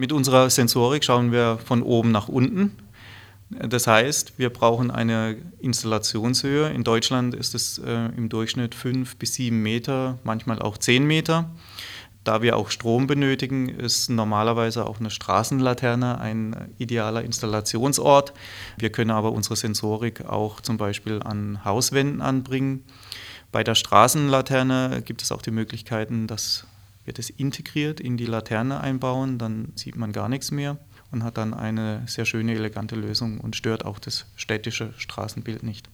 Mit unserer Sensorik schauen wir von oben nach unten. Das heißt, wir brauchen eine Installationshöhe. In Deutschland ist es im Durchschnitt 5 bis 7 Meter, manchmal auch 10 Meter. Da wir auch Strom benötigen, ist normalerweise auch eine Straßenlaterne ein idealer Installationsort. Wir können aber unsere Sensorik auch zum Beispiel an Hauswänden anbringen. Bei der Straßenlaterne gibt es auch die Möglichkeiten, dass wir das integriert in die Laterne einbauen. Dann sieht man gar nichts mehr und hat dann eine sehr schöne, elegante Lösung und stört auch das städtische Straßenbild nicht.